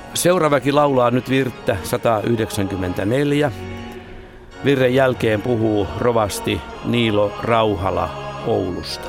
Seuraavakin laulaa nyt virttä 194. Virren jälkeen puhuu rovasti Niilo Rauhala Oulusta.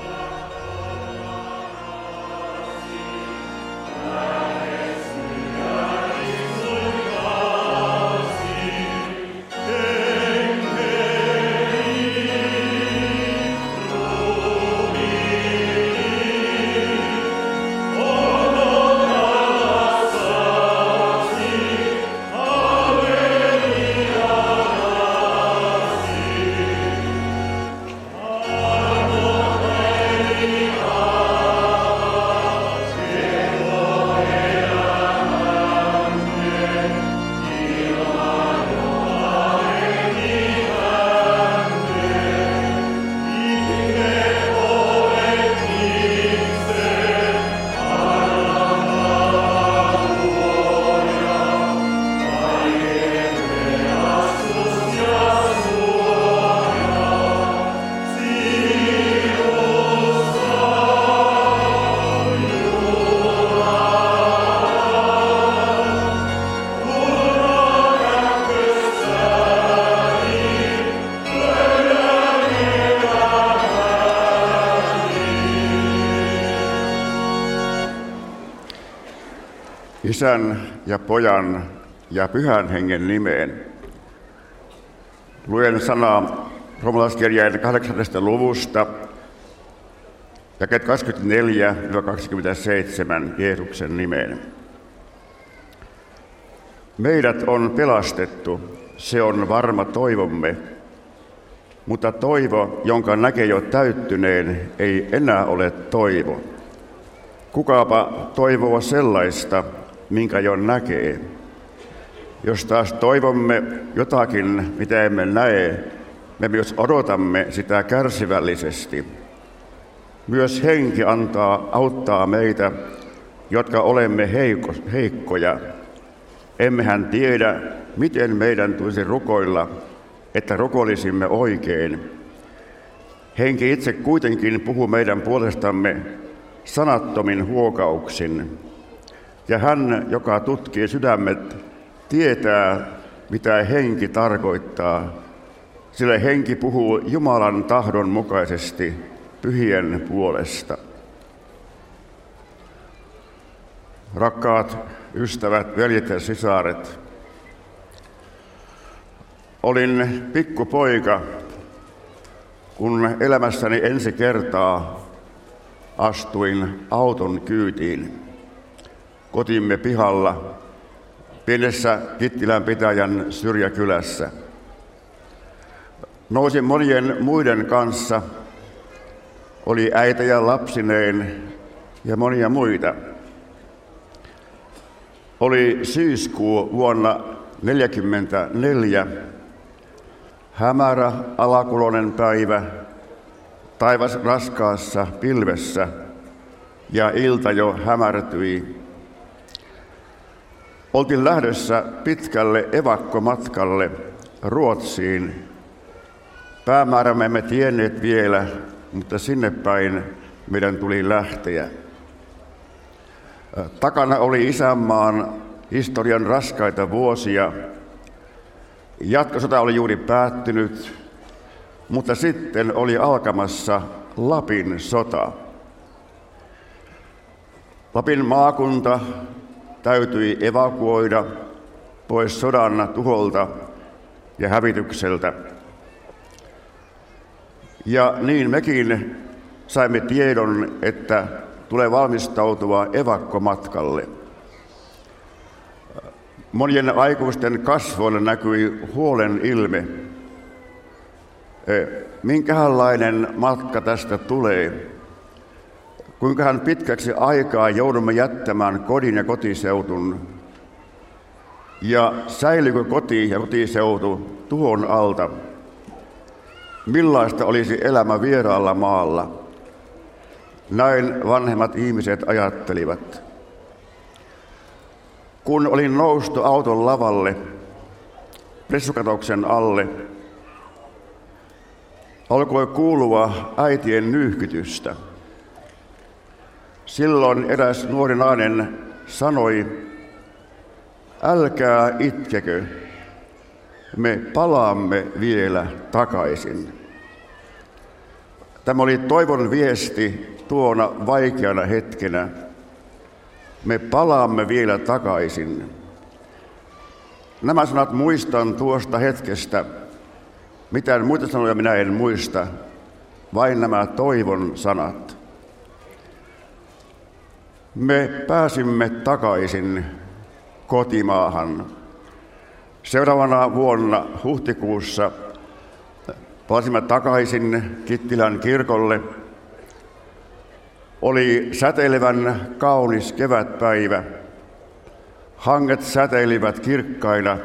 Isän ja Pojan ja Pyhän Hengen nimeen. Luen sanaa roomalaiskirjeen 8. luvusta, jakeet 24-27 Jeesuksen nimeen. Meidät on pelastettu, se on varma toivomme, mutta toivo, jonka näkee jo täyttyneen, ei enää ole toivo. Kukapa toivoo sellaista, minkä jo näkee. Jos taas toivomme jotakin, mitä emme näe, me myös odotamme sitä kärsivällisesti. Myös henki auttaa meitä, jotka olemme heikkoja. Emmehän tiedä, miten meidän tulisi rukoilla, että rukoilisimme oikein. Henki itse kuitenkin puhuu meidän puolestamme sanattomin huokauksin. Ja hän, joka tutkii sydämet, tietää, mitä henki tarkoittaa, sillä henki puhuu Jumalan tahdon mukaisesti pyhien puolesta. Rakkaat ystävät, veljet ja sisaret, olin pikkupoika, kun elämässäni ensi kertaa astuin auton kyytiin kotimme pihalla pienessä Kittilän pitäjän syrjäkylässä. Nousin monien muiden kanssa, oli äitejä lapsineen ja monia muita. Oli syyskuu vuonna 1944, hämärä alakuloinen päivä, taivas raskaassa pilvessä ja ilta jo hämärtyi. Oltiin lähdössä pitkälle evakkomatkalle Ruotsiin. Päämäärämme emme tienneet vielä, mutta sinne päin meidän tuli lähteä. Takana oli isänmaan historian raskaita vuosia. Jatkosota oli juuri päättynyt, mutta sitten oli alkamassa Lapin sota. Lapin maakunta täytyi evakuoida pois sodan tuholta ja hävitykseltä. Ja niin mekin saimme tiedon, että tulee valmistautua evakkomatkalle. Monien aikuisten kasvoilla näkyi huolen ilme. Minkälainen matka tästä tulee? Kuinkahan pitkäksi aikaa joudumme jättämään kodin ja kotiseutun? Ja säilyykö koti ja kotiseutu tuhon alta? Millaista olisi elämä vieraalla maalla? Näin vanhemmat ihmiset ajattelivat. Kun olin noustu auton lavalle, pressukatoksen alle, alkoi kuulua äitien nyyhkytystä. Silloin eräs nuori nainen sanoi, älkää itkekö, me palaamme vielä takaisin. Tämä oli toivon viesti tuona vaikeana hetkenä. Me palaamme vielä takaisin. Nämä sanat muistan tuosta hetkestä. Mitään muita sanoja minä en muista, vain nämä toivon sanat. Me pääsimme takaisin kotimaahan. Seuraavana vuonna huhtikuussa palasimme takaisin Kittilän kirkolle. Oli säteilevän kaunis kevätpäivä. Hanget säteilivät kirkkaina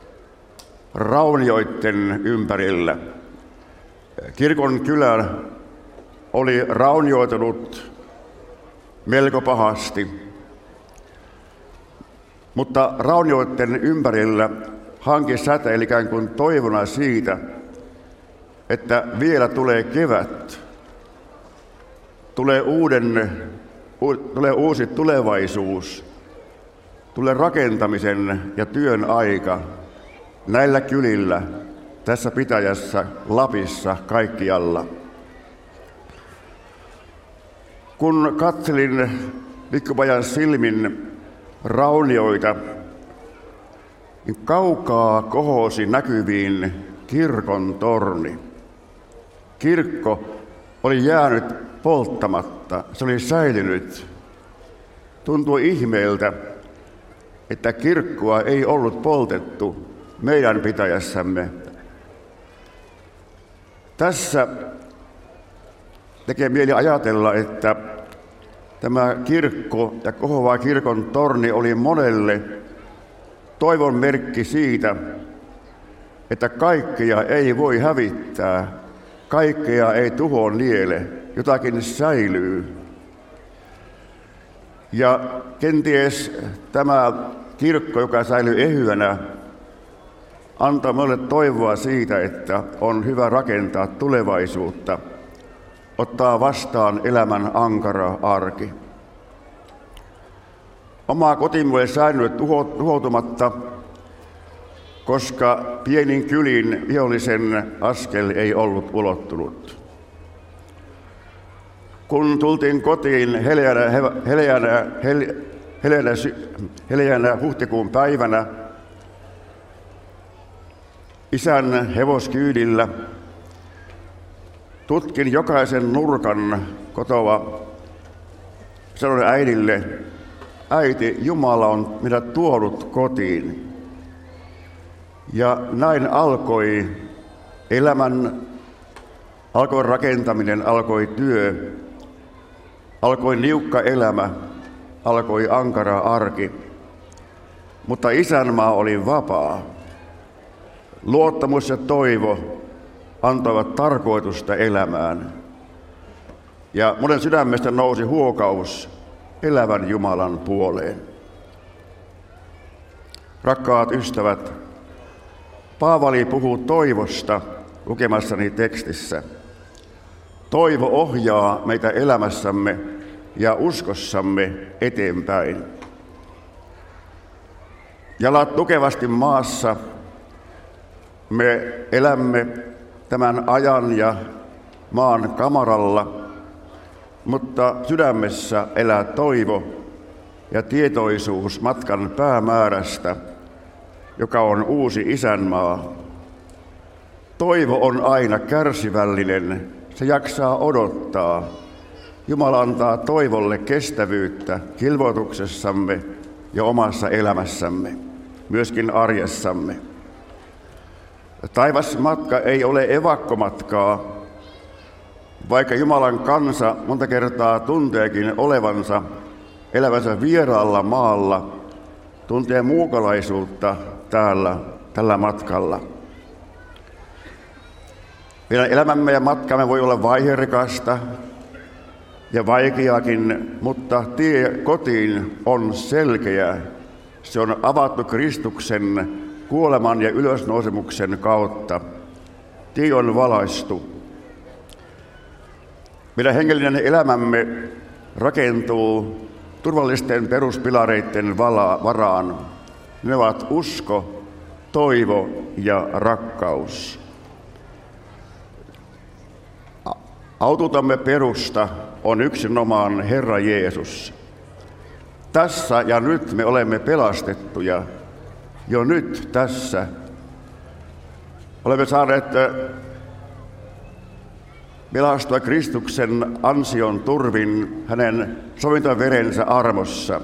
raunioiden ympärillä. Kirkon kylä oli raunioitunut melko pahasti, mutta raunioiden ympärillä hanki säteili ikään kuin toivona siitä, että vielä tulee kevät, tulee uusi tulevaisuus, tulee rakentamisen ja työn aika näillä kylillä, tässä pitäjässä, Lapissa, kaikkialla. Kun katselin pikkupojan silmin raunioita, niin kaukaa kohosi näkyviin kirkon torni. Kirkko oli jäänyt polttamatta, se oli säilynyt. Tuntui ihmeeltä, että kirkkoa ei ollut poltettu meidän pitäjässämme. Tässä tekee mieli ajatella, että tämä kirkko ja kohoava kirkon torni oli monelle toivon merkki siitä, että kaikkea ei voi hävittää, kaikkea ei tuhoon niele, jotakin säilyy. Ja kenties tämä kirkko, joka säilyy ehyenä, antaa meille toivoa siitä, että on hyvä rakentaa tulevaisuutta, ottaa vastaan elämän ankara arki. Oma kotimme ei säilynyt tuhoutumatta, koska pienin kylin vihollisen askel ei ollut ulottunut. Kun tultiin kotiin heleänä huhtikuun päivänä, isän hevoskyydillä, tutkin jokaisen nurkan kotoa, sanoin äidille, äiti, Jumala on minät tuonut kotiin. Ja näin alkoi elämän, alkoi rakentaminen, alkoi työ, alkoi niukka elämä, alkoi ankara arki. Mutta isänmaa oli vapaa. Luottamus ja toivo antoivat tarkoitusta elämään. Ja monen sydämestä nousi huokaus elävän Jumalan puoleen. Rakkaat ystävät, Paavali puhuu toivosta lukemassani tekstissä. Toivo ohjaa meitä elämässämme ja uskossamme eteenpäin. Jalat tukevasti maassa me elämme tämän ajan ja maan kamaralla, mutta sydämessä elää toivo ja tietoisuus matkan päämäärästä, joka on uusi isänmaa. Toivo on aina kärsivällinen, se jaksaa odottaa. Jumala antaa toivolle kestävyyttä kilvoituksessamme ja omassa elämässämme, myöskin arjessamme. Taivasmatka ei ole evakkomatkaa, vaikka Jumalan kansa monta kertaa tunteekin olevansa, elävänsä vieraalla maalla, tuntee muukalaisuutta tällä matkalla. Meidän elämämme ja matkamme voi olla vaiherikasta ja vaikeakin, mutta tie kotiin on selkeä. Se on avattu Kristuksen kuoleman ja ylösnousemuksen kautta. Tie on valaistu. Meidän hengellinen elämämme rakentuu turvallisten peruspilareiden varaan. Ne ovat usko, toivo ja rakkaus. Autuutamme perusta on yksinomaan Herra Jeesus. Tässä ja nyt me olemme pelastettuja. Jo nyt tässä olemme saaneet pelastua Kristuksen ansion turvin hänen sovintoverensä armossa.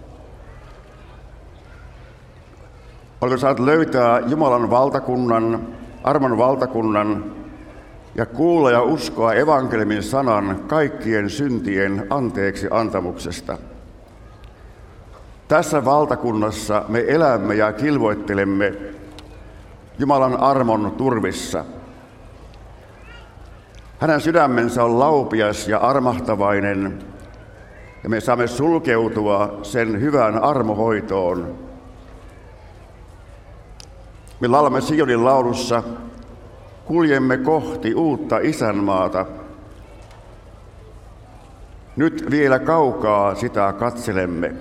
Olemme saaneet löytää Jumalan valtakunnan, armon valtakunnan ja kuulla ja uskoa evankeliumin sanan kaikkien syntien anteeksi antamuksesta. Tässä valtakunnassa me elämme ja kilvoittelemme Jumalan armon turvissa. Hänen sydämensä on laupias ja armahtavainen, ja me saamme sulkeutua sen hyvään armohoitoon. Me laulamme Sionin laulussa, kuljemme kohti uutta isänmaata. Nyt vielä kaukaa sitä katselemme.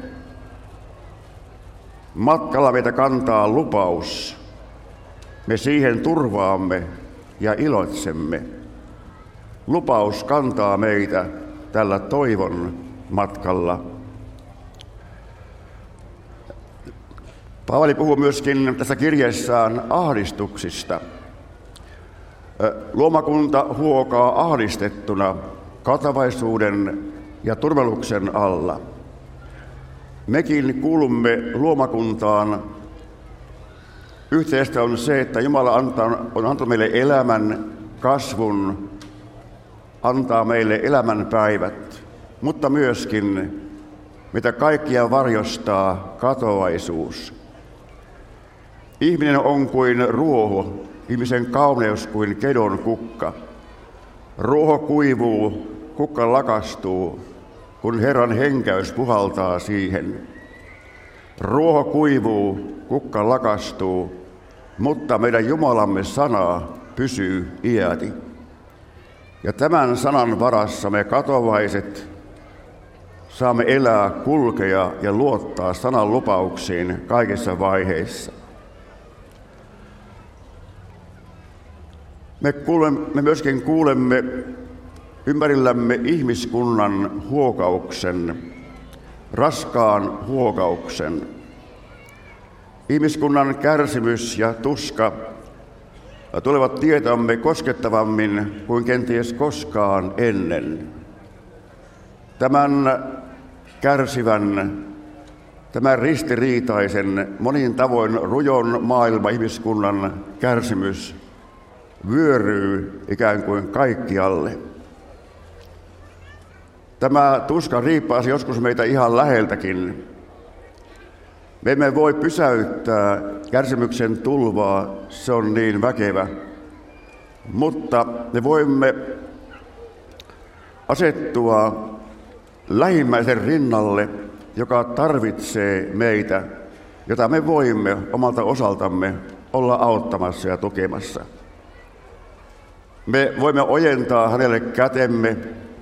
Matkalla meitä kantaa lupaus. Me siihen turvaamme ja iloitsemme. Lupaus kantaa meitä tällä toivon matkalla. Paavali puhuu myöskin tässä kirjeessään ahdistuksista. Luomakunta huokaa ahdistettuna katavaisuuden ja turmeluksen alla. Mekin kuulumme luomakuntaan. Yhteistä on se, että Jumala on antanut meille elämän, kasvun, antaa meille elämän päivät, mutta myöskin mitä kaikkia varjostaa katoavaisuus. Ihminen on kuin ruoho, ihmisen kauneus kuin kedon kukka. Ruoho kuivuu, kukka lakastuu, kun Herran henkäys puhaltaa siihen. Ruoho kuivuu, kukka lakastuu, mutta meidän Jumalamme sana pysyy iäti. Ja tämän sanan varassa me katovaiset saamme elää, kulkea ja luottaa sanan lupauksiin kaikissa vaiheissa. Me myöskin kuulemme ympärillämme ihmiskunnan huokauksen, raskaan huokauksen. Ihmiskunnan kärsimys ja tuska tulevat tietoamme koskettavammin kuin kenties koskaan ennen. Tämän kärsivän, tämän ristiriitaisen, monin tavoin rujon ihmiskunnan kärsimys vyöryy ikään kuin kaikkialle. Tämä tuska riippaisi joskus meitä ihan läheltäkin. Me emme voi pysäyttää kärsimyksen tulvaa, se on niin väkevä. Mutta me voimme asettua lähimmäisen rinnalle, joka tarvitsee meitä, jota me voimme omalta osaltamme olla auttamassa ja tukemassa. Me voimme ojentaa hänelle kätemme,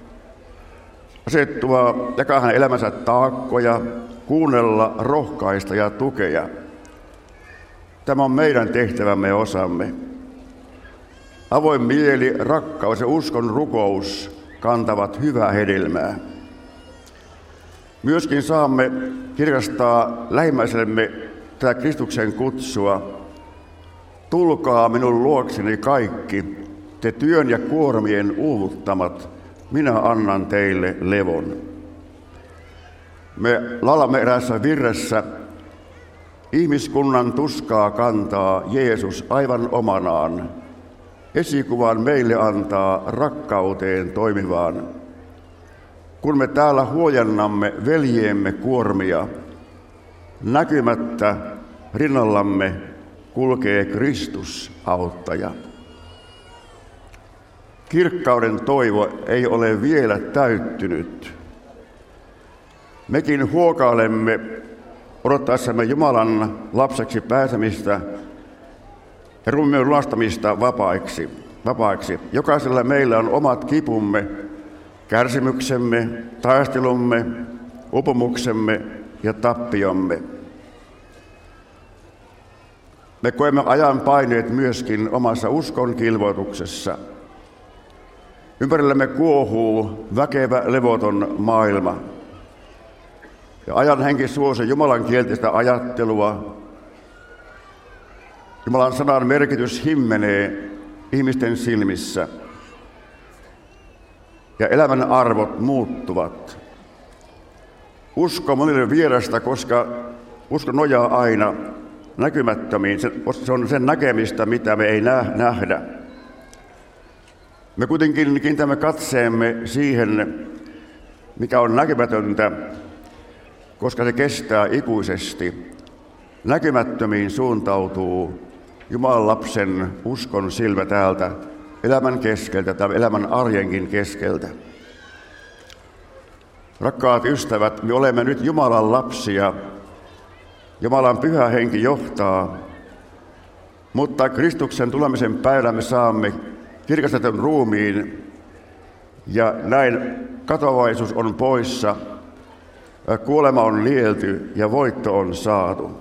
asettua, jakaa hänen elämänsä taakkoja, kuunnella, rohkaista ja tukea. Tämä on meidän tehtävämme ja osamme. Avoin mieli, rakkaus ja uskon rukous kantavat hyvää hedelmää. Myöskin saamme kirkastaa lähimmäisellemme tätä Kristuksen kutsua. Tulkaa minun luokseni kaikki, te työn ja kuormien uuvuttamat, minä annan teille levon. Me laulamme eräässä virressä, ihmiskunnan tuskaa kantaa Jeesus aivan omanaan. Esikuvan meille antaa rakkauteen toimivaan. Kun me täällä huojennamme veljeemme kuormia, näkymättä rinnallamme kulkee Kristus auttaja. Kirkkauden toivo ei ole vielä täyttynyt. Mekin huokailemme odottaessamme Jumalan lapseksi pääsemistä ja ruumiin lunastamista vapaiksi. Jokaisella meillä on omat kipumme, kärsimyksemme, taistelumme, upumuksemme ja tappiomme. Me koemme ajan paineet myöskin omassa uskon kilvoituksessa. Ympärillämme kuohuu väkevä levoton maailma. Ja ajan henki suosii Jumalan kielteistä ajattelua. Jumalan sanan merkitys himmenee ihmisten silmissä. Ja elämän arvot muuttuvat. Usko monille vierasta, koska usko nojaa aina näkymättömiin. Se on sen näkemistä, mitä me ei nähdä. Me kuitenkin kiinnitämme katseemme siihen, mikä on näkymätöntä, koska se kestää ikuisesti. Näkymättömiin suuntautuu Jumalan lapsen uskon silmä täältä elämän keskeltä tai elämän arjenkin keskeltä. Rakkaat ystävät, me olemme nyt Jumalan lapsia. Jumalan pyhä henki johtaa, mutta Kristuksen tulemisen päivänä me saamme kirkastetun ruumiin ja näin katoavaisuus on poissa, kuolema on nielty ja voitto on saatu.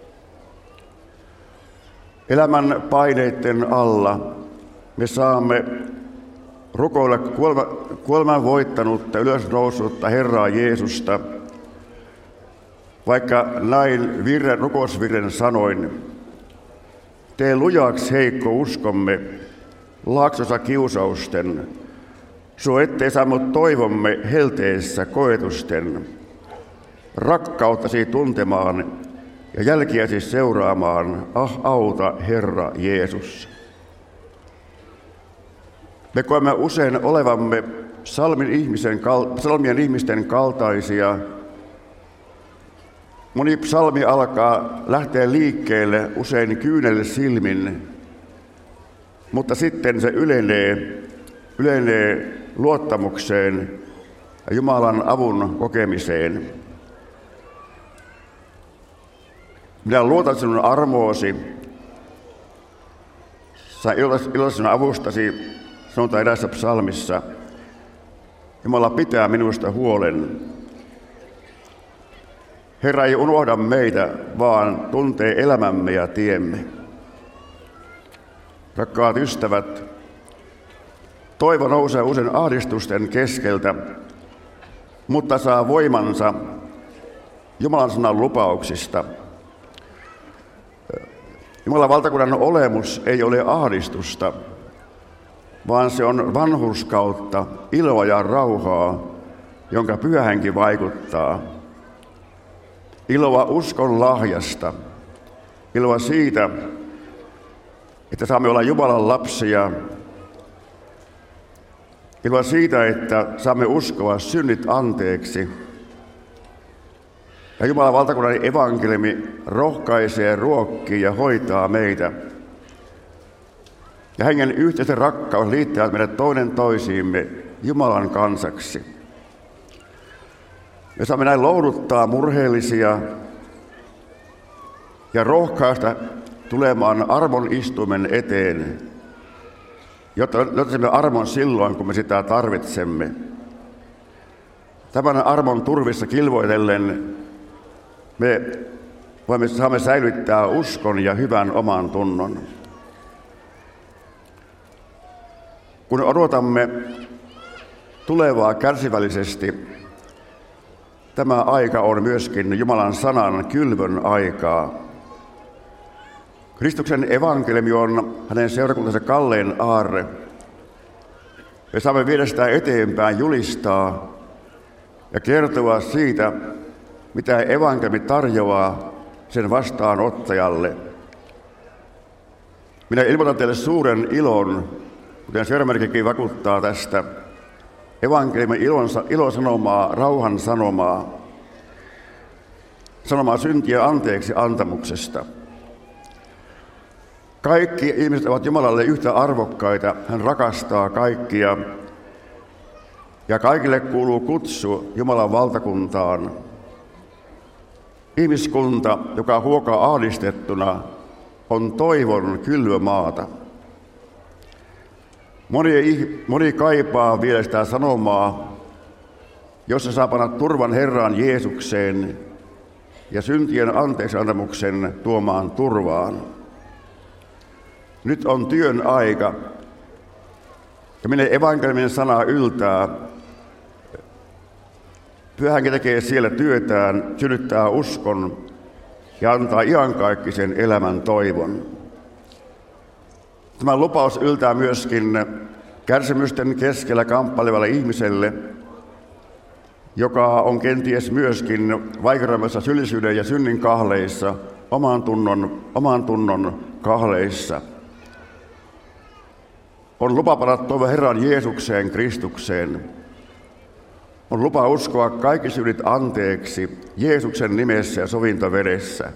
Elämän paineiden alla me saamme rukoilla kuoleman voittanutta, ylösnousutta Herraa Jeesusta, vaikka näin rukousvirren sanoin, tee lujaksi heikko uskomme, laaksossa kiusausten, suo ettei saamme toivomme helteessä koetusten, rakkauttasi tuntemaan ja jälkiäsi seuraamaan, auta Herra Jeesus. Me koemme usein olevamme psalmien ihmisten kaltaisia. Moni psalmi lähtee liikkeelle usein kyynel silmin, mutta sitten se ylenee luottamukseen ja Jumalan avun kokemiseen. Minä luotan sinun armoosi, sain iloita sinun avustasi, sanotaan erässä psalmissa. Jumala pitää minusta huolen. Herra ei unohda meitä, vaan tuntee elämämme ja tiemme. Rakkaat ystävät, toivo nousee usein ahdistusten keskeltä, mutta saa voimansa Jumalan sanan lupauksista. Jumalan valtakunnan olemus ei ole ahdistusta, vaan se on vanhurskautta, iloa ja rauhaa, jonka Pyhä Henki vaikuttaa. Iloa uskon lahjasta, iloa siitä, että saamme olla Jumalan lapsia, iloa siitä, että saamme uskoa synnit anteeksi. Ja Jumalan valtakunnan evankeliumi rohkaisee, ruokkii ja hoitaa meitä. Ja hengen yhteisen rakkaus liittää meidät toinen toisiimme Jumalan kansaksi. Me saamme näin lohduttaa murheellisia ja rohkaista tulemaan armon istuimen eteen, jotta löytäisimme armon silloin, kun me sitä tarvitsemme. Tämän armon turvissa kilvoitellen me saamme säilyttää uskon ja hyvän oman tunnon. Kun odotamme tulevaa kärsivällisesti, tämä aika on myöskin Jumalan sanan kylvön aikaa. Kristuksen evankeliumi on hänen seurakuntansa kallein aarre. Me saamme viedä sitä eteenpäin, julistaa ja kertoa siitä, mitä evankeliumi tarjoaa sen vastaanottajalle. Minä ilmoitan teille suuren ilon, kuten Sörmerkikin vakuuttaa tästä, evankeliumin ilosanomaa, rauhan sanomaa syntien anteeksi antamuksesta. Kaikki ihmiset ovat Jumalalle yhtä arvokkaita, hän rakastaa kaikkia ja kaikille kuuluu kutsu Jumalan valtakuntaan. Ihmiskunta, joka huokaa ahdistettuna, on toivon kylvömaata. Moni kaipaa vielä sitä sanomaa, jossa saa panna turvan Herraan Jeesukseen ja syntien anteeksiantamuksen tuomaan turvaan. Nyt on työn aika. Ja minne evankeliumin sana yltää. Pyhä Henki tekee siellä työtään, synnyttää uskon ja antaa iankaikkisen elämän toivon. Tämä lupaus yltää myöskin kärsimysten keskellä kamppailevalle ihmiselle, joka on kenties myöskin vaikeudessa syyllisyyden ja synnin kahleissa, oman tunnon kahleissa. On lupa panna toivo Herran Jeesukseen, Kristukseen. On lupa uskoa kaikki synnit anteeksi Jeesuksen nimessä ja sovintovedessä.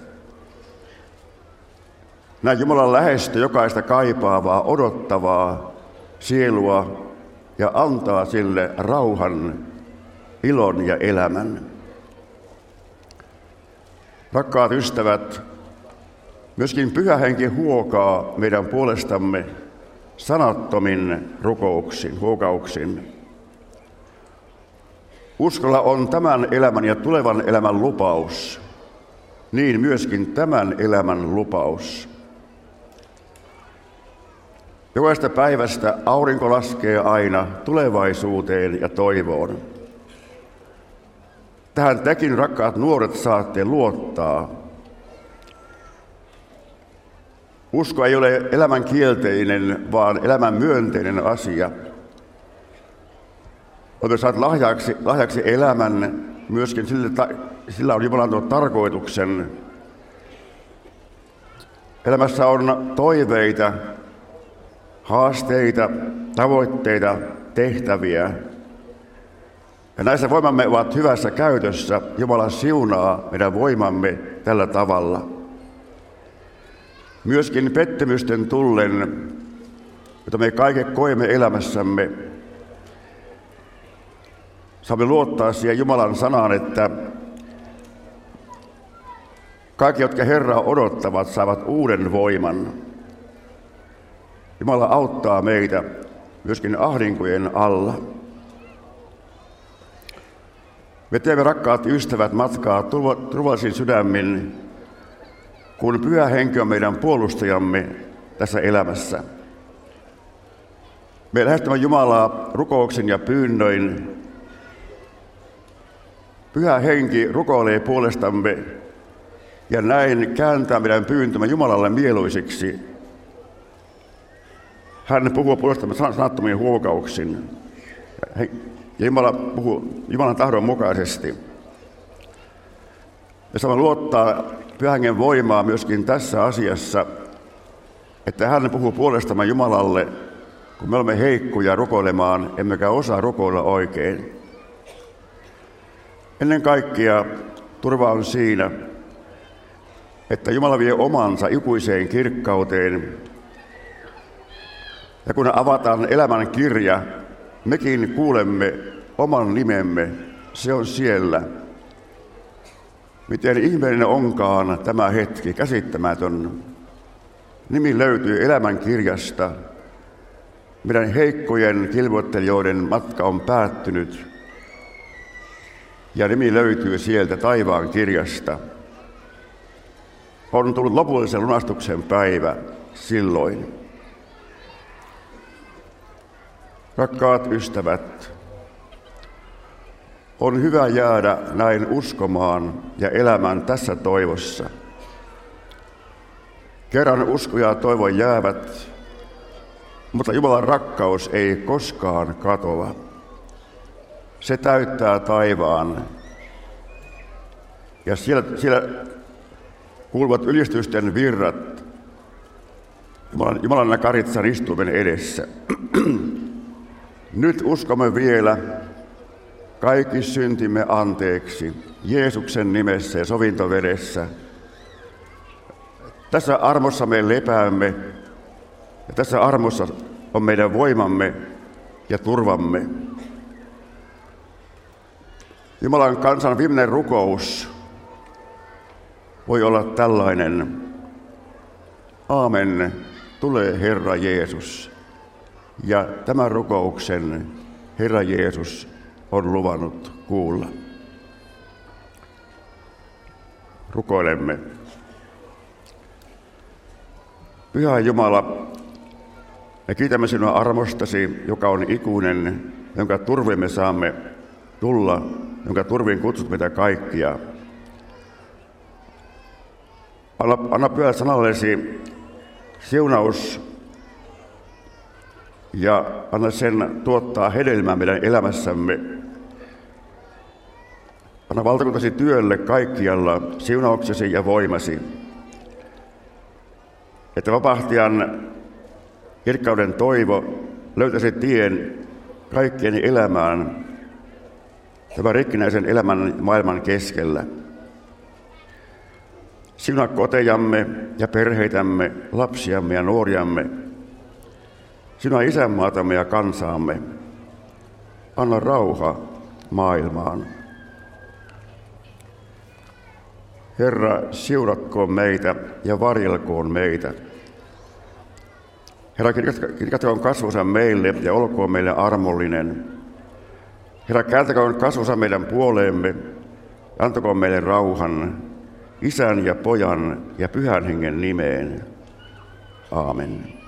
Näin Jumalan lähestyy jokaista kaipaavaa, odottavaa sielua ja antaa sille rauhan, ilon ja elämän. Rakkaat ystävät, myöskin Pyhä Henki huokaa meidän puolestamme sanattomin huokauksin. Uskolla on tämän elämän ja tulevan elämän lupaus, niin myöskin tämän elämän lupaus. Jokaisesta päivästä aurinko laskee aina tulevaisuuteen ja toivoon. Tähän tekin, rakkaat nuoret, saatte luottaa. Usko ei ole elämän kielteinen, vaan elämän myönteinen asia. Mutta saat lahjaksi elämän, myöskin sillä on Jumalan tuon tarkoituksen. Elämässä on toiveita, haasteita, tavoitteita, tehtäviä. Ja näissä voimamme ovat hyvässä käytössä. Jumala siunaa meidän voimamme tällä tavalla. Myöskin pettymysten tullen, jota me kaikki koemme elämässämme, saamme luottaa siihen Jumalan sanaan, että kaikki, jotka Herraa odottavat, saavat uuden voiman. Jumala auttaa meitä myöskin ahdinkojen alla. Me teemme, rakkaat ystävät, matkaa turvallisin sydämin, kun Pyhä Henki on meidän puolustajamme tässä elämässä. Me lähestymme Jumalaa rukouksin ja pyynnöin. Pyhä Henki rukoilee puolestamme ja näin kääntää meidän pyyntömme Jumalalle mieluisiksi. Hän puhuu puolestamme sanattomiin huokauksin. Ja Jumala puhuu Jumalan tahdon mukaisesti. Ja saamme luottaa Pyhän Hengen voimaa myöskin tässä asiassa, että hän puhuu puolestamme Jumalalle, kun me olemme heikkoja rukoilemaan, emmekä osaa rukoilla oikein. Ennen kaikkea turva on siinä, että Jumala vie omansa ikuiseen kirkkauteen. Ja kun avataan elämän kirja, mekin kuulemme oman nimemme, se on siellä. Miten ihmeellinen onkaan tämä hetki, käsittämätön. Nimi löytyy elämän kirjasta. Meidän heikkojen kilvoittelijoiden matka on päättynyt. Ja nimi löytyy sieltä taivaan kirjasta. On tullut lopullisen lunastuksen päivä silloin. Rakkaat ystävät, on hyvä jäädä näin uskomaan ja elämään tässä toivossa. Kerran usko ja toivo jäävät, mutta Jumalan rakkaus ei koskaan katoa. Se täyttää taivaan. Ja siellä kuuluvat ylistysten virrat Jumalan Karitsan istuimen edessä. Nyt uskomme vielä kaikki syntimme anteeksi Jeesuksen nimessä ja sovintovedessä. Tässä armossa me lepäämme ja tässä armossa on meidän voimamme ja turvamme. Jumalan kansan viimeinen rukous voi olla tällainen. Aamen, tule Herra Jeesus. Ja tämän rukouksen Herra Jeesus on luvannut kuulla. Rukoilemme. Pyhä Jumala, Me kiitämme sinua armostasi, joka on ikuinen, jonka turviin me saamme tulla, jonka turviin kutsut meitä kaikkia. Anna pyhä sanallesi siunaus ja anna sen tuottaa hedelmää meidän elämässämme. Anna valtakuntasi työlle kaikkialla siunauksesi ja voimasi, että vapahtajan kirkkauden toivo löytäisi tien kaikkien elämään tämän rikkinäisen elämän maailman keskellä. Siunaa kotejamme ja perheitämme, lapsiamme ja nuoriamme. Siunaa isänmaatamme ja kansaamme. Anna rauha maailmaan. Herra, siunatkoon meitä ja varjelkoon meitä. Herra, kirkatkoon kasvonsa meille ja olkoon meille armollinen. Herra, kääntäköön kasvonsa meidän puoleemme ja antakoon meille rauhan Isän ja Pojan ja Pyhän Hengen nimeen. Aamen.